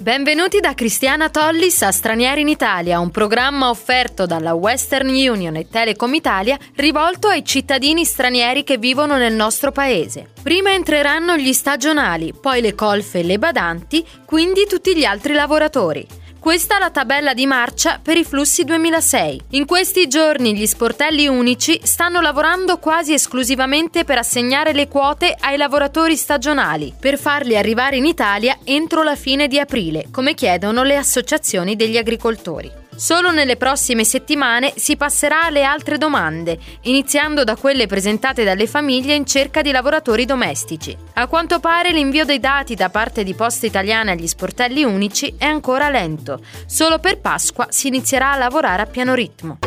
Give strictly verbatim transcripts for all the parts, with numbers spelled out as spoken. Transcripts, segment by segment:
Benvenuti da Cristiana Tollis a Stranieri in Italia, un programma offerto dalla Western Union e Telecom Italia rivolto ai cittadini stranieri che vivono nel nostro paese. Prima entreranno gli stagionali, poi le colf e le badanti, quindi tutti gli altri lavoratori. Questa è la tabella di marcia per i flussi duemilasei. In questi giorni gli sportelli unici stanno lavorando quasi esclusivamente per assegnare le quote ai lavoratori stagionali, per farli arrivare in Italia entro la fine di aprile, come chiedono le associazioni degli agricoltori. Solo nelle prossime settimane si passerà alle altre domande, iniziando da quelle presentate dalle famiglie in cerca di lavoratori domestici. A quanto pare l'invio dei dati da parte di Poste Italiane agli sportelli unici è ancora lento. Solo per Pasqua si inizierà a lavorare a pieno ritmo.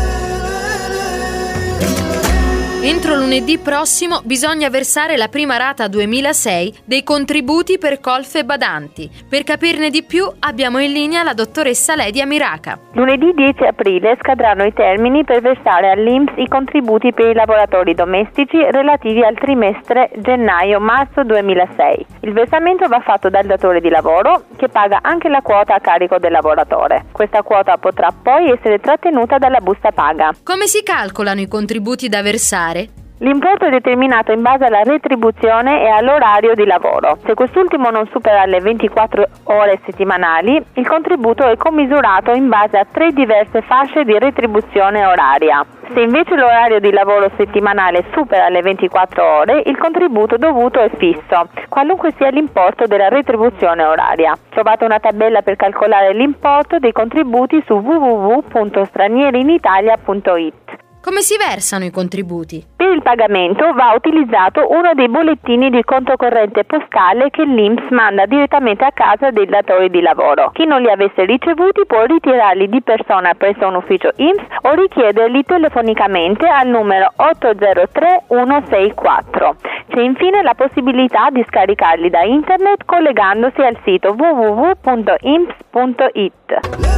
Entro lunedì prossimo bisogna versare la prima rata duemilasei dei contributi per colf e badanti. Per capirne di più abbiamo in linea la dottoressa Ledia Miraca. Lunedì dieci aprile scadranno i termini per versare all'I N P S i contributi per i lavoratori domestici relativi al trimestre gennaio-marzo duemilasei. Il versamento va fatto dal datore di lavoro, che paga anche la quota a carico del lavoratore. Questa quota potrà poi essere trattenuta dalla busta paga. Come si calcolano i contributi da versare? L'importo è determinato in base alla retribuzione e all'orario di lavoro. Se quest'ultimo non supera le ventiquattro ore settimanali, il contributo è commisurato in base a tre diverse fasce di retribuzione oraria. Se invece l'orario di lavoro settimanale supera le ventiquattro ore, il contributo dovuto è fisso, qualunque sia l'importo della retribuzione oraria. Trovate una tabella per calcolare l'importo dei contributi su w w w punto stranieri in italia punto i t. Come si versano i contributi? Per il pagamento va utilizzato uno dei bollettini di conto corrente postale che l'I N P S manda direttamente a casa dei datori di lavoro. Chi non li avesse ricevuti può ritirarli di persona presso un ufficio I N P S o richiederli telefonicamente al numero otto zero tre uno sei quattro. C'è infine la possibilità di scaricarli da internet collegandosi al sito w w w punto i n p s punto i t.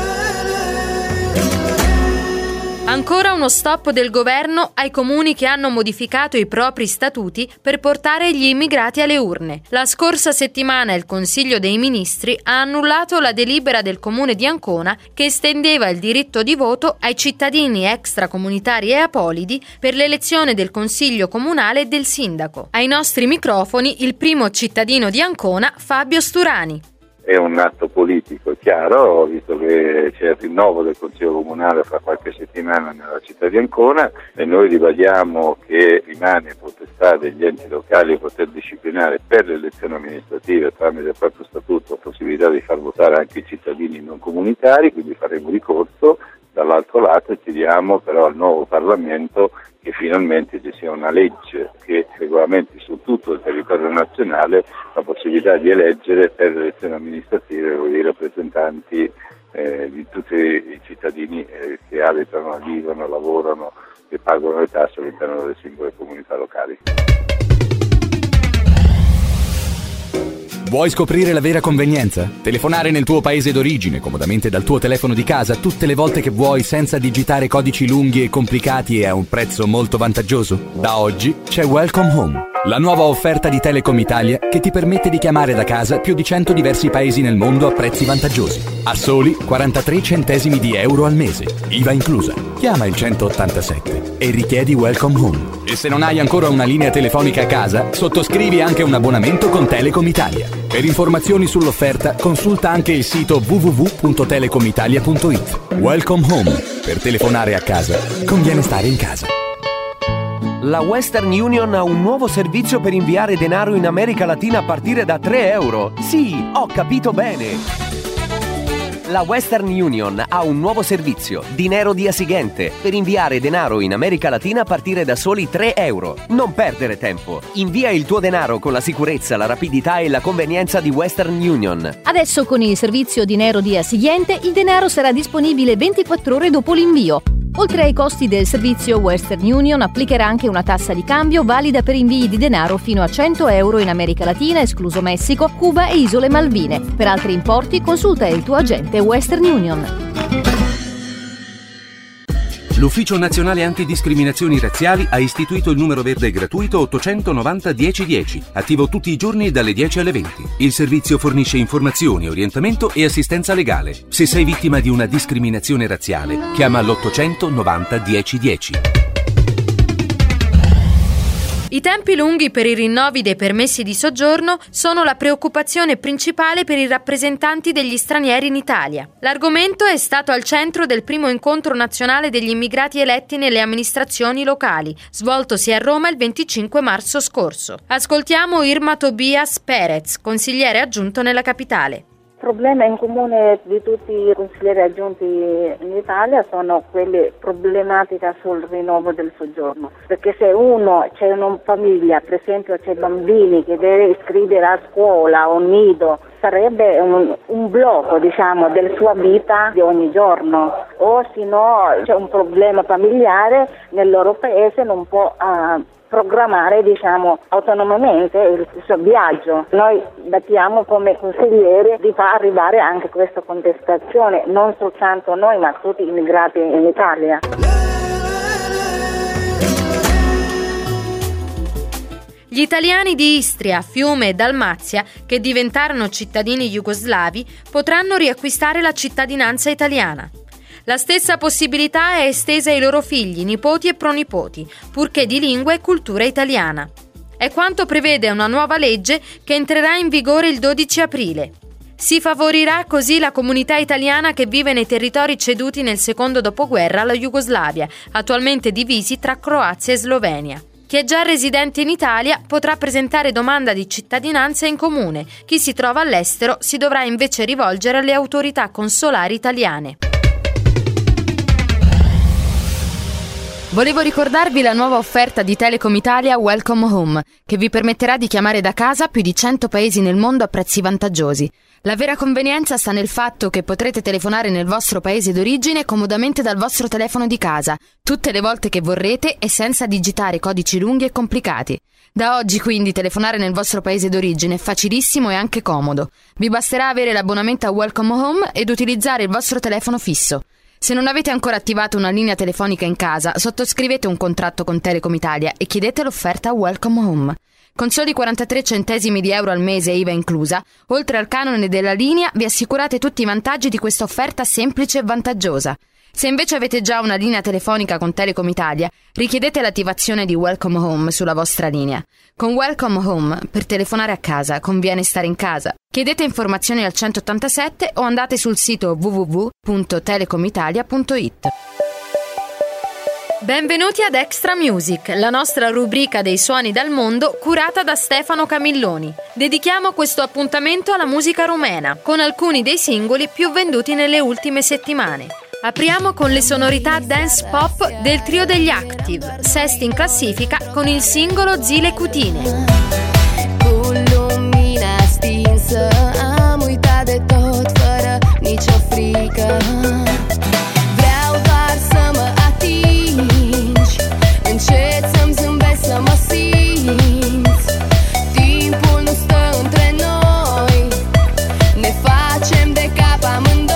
Ancora uno stop del governo ai comuni che hanno modificato i propri statuti per portare gli immigrati alle urne. La scorsa settimana il Consiglio dei Ministri ha annullato la delibera del comune di Ancona che estendeva il diritto di voto ai cittadini extracomunitari e apolidi per l'elezione del Consiglio comunale e del sindaco. Ai nostri microfoni il primo cittadino di Ancona, Fabio Sturani. È un atto politico, è chiaro, visto che c'è il rinnovo del Consiglio Comunale fra qualche settimana nella città di Ancona e noi ribadiamo che rimane potestà degli enti locali poter disciplinare per le elezioni amministrative tramite il proprio statuto la possibilità di far votare anche i cittadini non comunitari, quindi faremo ricorso. Dall'altro lato chiediamo però al nuovo Parlamento che finalmente ci sia una legge che regolamenti su tutto il territorio nazionale la possibilità di eleggere per le elezioni amministrative i rappresentanti eh, di tutti i cittadini eh, che abitano, vivono, lavorano e pagano le tasse all'interno delle singole comunità locali. Vuoi scoprire la vera convenienza? Telefonare nel tuo paese d'origine, comodamente dal tuo telefono di casa, tutte le volte che vuoi, senza digitare codici lunghi e complicati e a un prezzo molto vantaggioso? Da oggi c'è Welcome Home, la nuova offerta di Telecom Italia che ti permette di chiamare da casa più di cento diversi paesi nel mondo a prezzi vantaggiosi, a soli quarantatré centesimi di euro al mese, I V A inclusa. Chiama il centottantasette e richiedi Welcome Home. E se non hai ancora una linea telefonica a casa, sottoscrivi anche un abbonamento con Telecom Italia. Per informazioni sull'offerta, consulta anche il sito w w w punto telecom italia punto i t. Welcome Home. Per telefonare a casa, conviene stare in casa. La Western Union ha un nuovo servizio per inviare denaro in America Latina a partire da tre euro. Sì, ho capito bene! La Western Union ha un nuovo servizio, Dinero Dia Siguiente, per inviare denaro in America Latina a partire da soli tre euro. Non perdere tempo. Invia il tuo denaro con la sicurezza, la rapidità e la convenienza di Western Union. Adesso con il servizio Dinero Dia Siguiente il denaro sarà disponibile ventiquattro ore dopo l'invio. Oltre ai costi del servizio, Western Union applicherà anche una tassa di cambio valida per invii di denaro fino a cento euro in America Latina, escluso Messico, Cuba e Isole Malvine. Per altri importi consulta il tuo agente Western Union. L'Ufficio Nazionale Antidiscriminazioni Razziali ha istituito il numero verde gratuito ottocentonovanta dieci dieci, attivo tutti i giorni dalle dieci alle venti. Il servizio fornisce informazioni, orientamento e assistenza legale. Se sei vittima di una discriminazione razziale, chiama l'ottocentonovanta dieci dieci. I tempi lunghi per i rinnovi dei permessi di soggiorno sono la preoccupazione principale per i rappresentanti degli stranieri in Italia. L'argomento è stato al centro del primo incontro nazionale degli immigrati eletti nelle amministrazioni locali, svoltosi a Roma il venticinque marzo scorso. Ascoltiamo Irma Tobias Perez, consigliere aggiunto nella capitale. Il problema in comune di tutti i consiglieri aggiunti in Italia sono quelle problematiche sul rinnovo del soggiorno, perché se uno c'è una famiglia, per esempio c'è bambini che deve iscrivere a scuola o nido, sarebbe un, un blocco, diciamo, della sua vita di ogni giorno, o se no c'è un problema familiare nel loro paese, non può uh, programmare, diciamo, autonomamente il suo viaggio. Noi battiamo come consiglieri di far arrivare anche questa contestazione, non soltanto noi ma tutti gli immigrati in Italia. Gli italiani di Istria, Fiume e Dalmazia, che diventarono cittadini jugoslavi, potranno riacquistare la cittadinanza italiana. La stessa possibilità è estesa ai loro figli, nipoti e pronipoti, purché di lingua e cultura italiana. È quanto prevede una nuova legge che entrerà in vigore il dodici aprile. Si favorirà così la comunità italiana che vive nei territori ceduti nel secondo dopoguerra alla Jugoslavia, attualmente divisi tra Croazia e Slovenia. Chi è già residente in Italia potrà presentare domanda di cittadinanza in comune. Chi si trova all'estero si dovrà invece rivolgere alle autorità consolari italiane. Volevo ricordarvi la nuova offerta di Telecom Italia Welcome Home, che vi permetterà di chiamare da casa più di cento paesi nel mondo a prezzi vantaggiosi. La vera convenienza sta nel fatto che potrete telefonare nel vostro paese d'origine comodamente dal vostro telefono di casa, tutte le volte che vorrete e senza digitare codici lunghi e complicati. Da oggi quindi telefonare nel vostro paese d'origine è facilissimo e anche comodo. Vi basterà avere l'abbonamento a Welcome Home ed utilizzare il vostro telefono fisso. Se non avete ancora attivato una linea telefonica in casa, sottoscrivete un contratto con Telecom Italia e chiedete l'offerta Welcome Home. Con soli quarantatré centesimi di euro al mese I V A inclusa, oltre al canone della linea, vi assicurate tutti i vantaggi di questa offerta semplice e vantaggiosa. Se invece avete già una linea telefonica con Telecom Italia, richiedete l'attivazione di Welcome Home sulla vostra linea. Con Welcome Home, per telefonare a casa, conviene stare in casa. Chiedete informazioni al centottantasette o andate sul sito w w w punto telecom italia punto i t. Benvenuti ad Extra Music, la nostra rubrica dei suoni dal mondo curata da Stefano Camilloni. Dedichiamo questo appuntamento alla musica rumena, con alcuni dei singoli più venduti nelle ultime settimane. Apriamo con le sonorità dance pop del trio degli Active, sesti in classifica con il singolo Zile Cutine. Cu lumina stinsă am uitat de tot fără nicio frică. Vreau doar să mă atingi, încet să-mi zâmbești, să mă simți. Timpul nu stă între noi, ne facem de cap amândoi.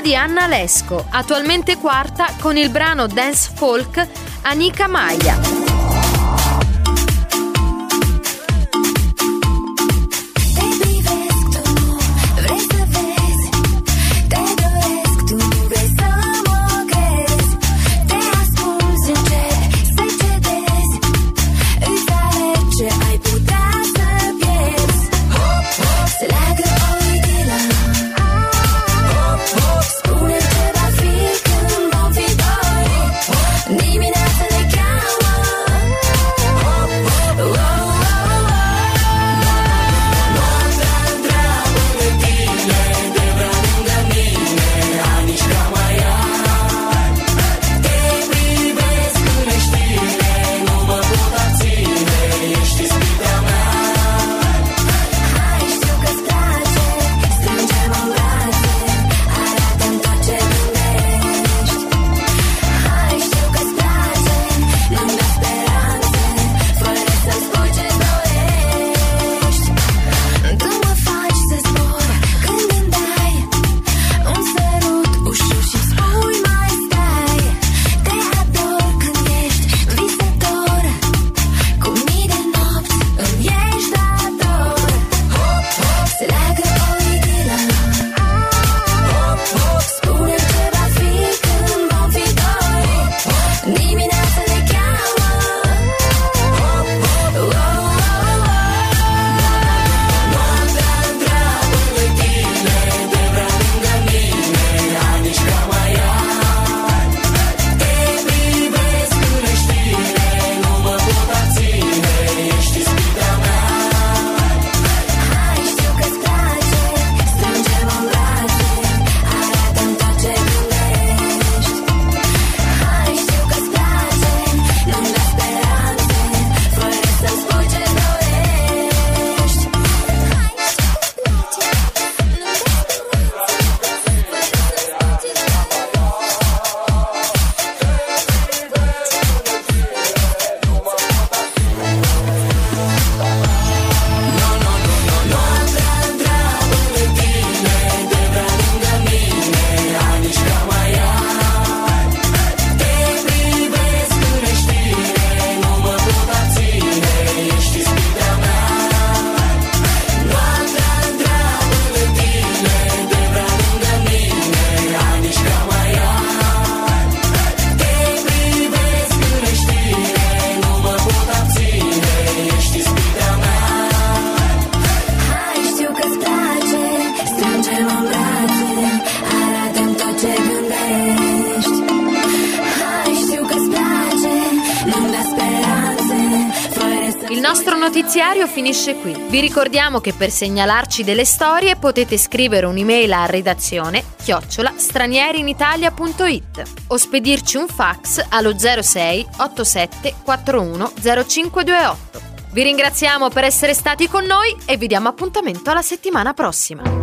di Anna Lesco, attualmente quarta con il brano dance folk Anika Maya. Il nostro notiziario finisce qui. Vi ricordiamo che per segnalarci delle storie potete scrivere un'email a redazione chiocciola stranierinitalia punto it o spedirci un fax allo zero sei otto sette quattro uno zero cinque due otto. Vi ringraziamo per essere stati con noi e vi diamo appuntamento alla settimana prossima.